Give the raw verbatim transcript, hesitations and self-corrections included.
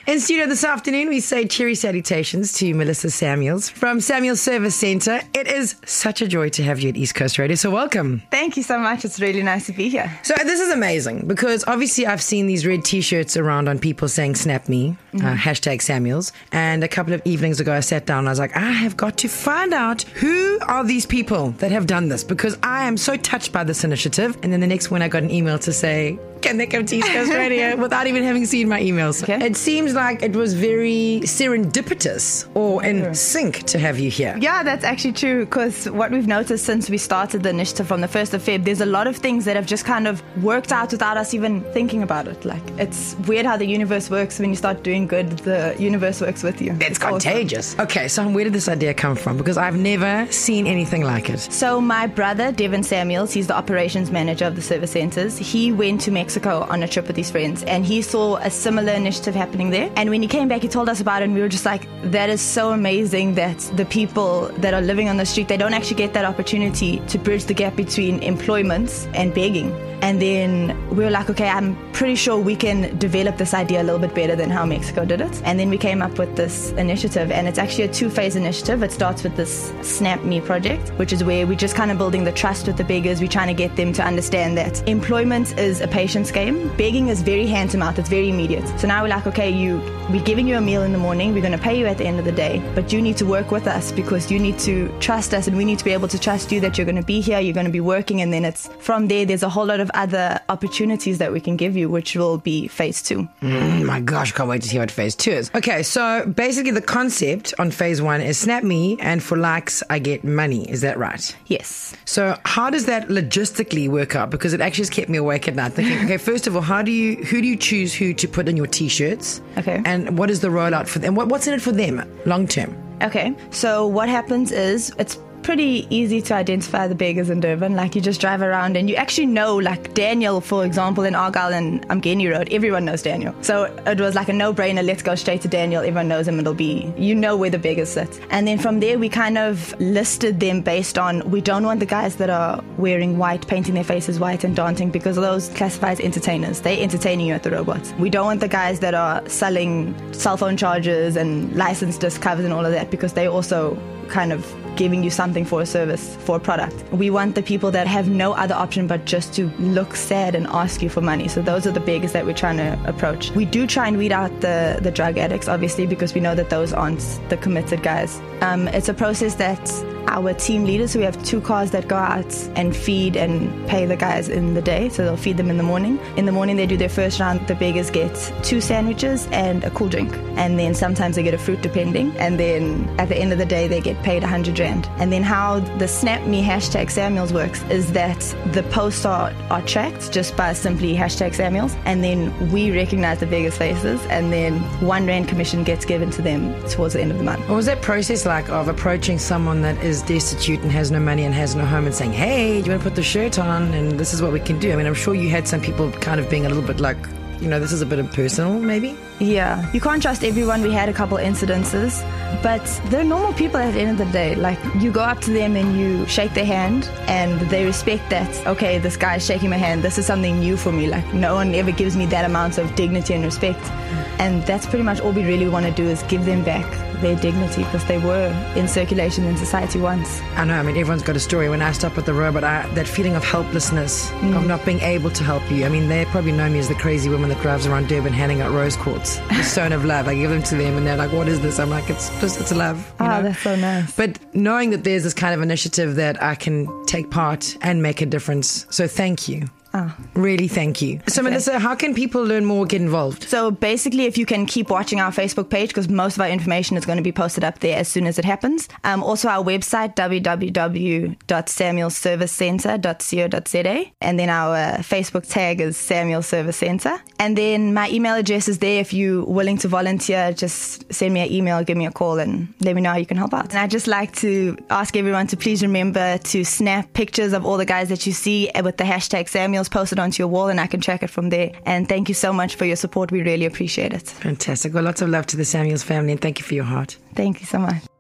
In studio this afternoon, we say cheery salutations to Melissa Samuels from Samuels Service Centre. It is such a joy to have you at East Coast Radio, so welcome. Thank you so much. It's really nice to be here. So this is amazing because obviously I've seen these red T-shirts around on people saying snap me, mm-hmm. uh, hashtag Samuels. And a couple of evenings ago I sat down and I was like, I have got to find out who are these people that have done this because I am so touched by this initiative. And then the next one I got an email to say, can they come to East Coast Radio without even having seen my emails? Okay. It seems like it was very serendipitous or in sync to have you here. Yeah, that's actually true because what we've noticed since we started the initiative from the first of February, there's a lot of things that have just kind of worked out without us even thinking about it. Like, it's weird how the universe works. When you start doing good, the universe works with you. It's, it's contagious. Awesome. Okay, so where did this idea come from? Because I've never seen anything like it. So my brother, Devin Samuels, he's the operations manager of the service centres. He went to Mexico on a trip with his friends and he saw a similar initiative happening there, and when he came back he told us about it and we were just like, that is so amazing that the people that are living on the street, they don't actually get that opportunity to bridge the gap between employment and begging. And then we were like, okay, I'm pretty sure we can develop this idea a little bit better than how Mexico did it. And then we came up with this initiative, and it's actually a two-phase initiative. It starts with this Snap Me project, which is where we're just kind of building the trust with the beggars. We're trying to get them to understand that employment is a patience game. Begging is very hand-to-mouth. It's very immediate. So now we're like, okay, you, we're giving you a meal in the morning. We're going to pay you at the end of the day, but you need to work with us because you need to trust us, and we need to be able to trust you that you're going to be here, you're going to be working, and then it's from there, there's a whole lot of other opportunities that we can give you, which will be phase two. Mm, my gosh, can't wait to see what phase two is. Okay, so basically the concept on phase one is snap me, and for likes I get money. Is that right? Yes. So how does that logistically work out? Because it actually has kept me awake at night thinking, okay, first of all, how do you who do you choose who to put in your T-shirts? Okay. And what is the rollout for them? What, what's in it for them long term? Okay, so what happens is it's pretty easy to identify the beggars in Durban. Like, you just drive around and you actually know, like Daniel, for example, in Argyle and Umgeni Road, everyone knows Daniel. So it was like a no-brainer, let's go straight to Daniel. Everyone knows him. It'll be, you know where the beggars sit. And then from there, we kind of listed them based on, we don't want the guys that are wearing white, painting their faces white and dancing, because those classify as entertainers. They're entertaining you at the robots. We don't want the guys that are selling cell phone chargers and license disc covers and all of that, because they also kind of giving you something for a service, for a product. We want the people that have no other option but just to look sad and ask you for money. So those are the beggars that we're trying to approach. We do try and weed out the, the drug addicts, obviously, because we know that those aren't the committed guys. Um, it's a process that our team leaders, so we have two cars that go out and feed and pay the guys in the day, so they'll feed them in the morning. In the morning they do their first round. The beggars get two sandwiches and a cool drink, and then sometimes they get a fruit depending, and then at the end of the day they get paid one hundred rand. And then how the Snap Me hashtag Samuels works is that the posts are, are tracked just by simply hashtag Samuels, and then we recognize the beggars' faces, and then one rand commission gets given to them towards the end of the month. What was that process like of approaching someone that is destitute and has no money and has no home and saying, hey, do you want to put the shirt on and this is what we can do? I mean, I'm sure you had some people kind of being a little bit like, you know, this is a bit impersonal, maybe? Yeah. You can't trust everyone. We had a couple incidences, but they're normal people at the end of the day. Like, you go up to them and you shake their hand and they respect that, okay, this guy's shaking my hand. This is something new for me. Like, no one ever gives me that amount of dignity and respect. And that's pretty much all we really want to do, is give them back their dignity, because they were in circulation in society once. I know, I mean, everyone's got a story. When I stop at the robot, I, that feeling of helplessness, mm. of not being able to help you. I mean, they probably know me as the crazy woman that drives around Durban handing out rose quartz. The stone of love. I give them to them and they're like, what is this? I'm like, it's just, it's love. You oh, know? That's so nice. But knowing that there's this kind of initiative that I can take part and make a difference. So thank you. Oh. Really, thank you. So, okay. Melissa, how can people learn more, get involved? So basically, if you can keep watching our Facebook page, because most of our information is going to be posted up there as soon as it happens. Um, also, our website, w w w dot samuels service centre dot co dot z a. And then our uh, Facebook tag is Samuels Service Centre. And then my email address is there. If you're willing to volunteer, just send me an email, give me a call, and let me know how you can help out. And I'd just like to ask everyone to please remember to snap pictures of all the guys that you see with the hashtag Samuels, post it onto your wall, and I can track it from there. And thank you so much for your support. We really appreciate it. Fantastic. Well, lots of love to the Samuels family, and thank you for your heart. Thank you so much.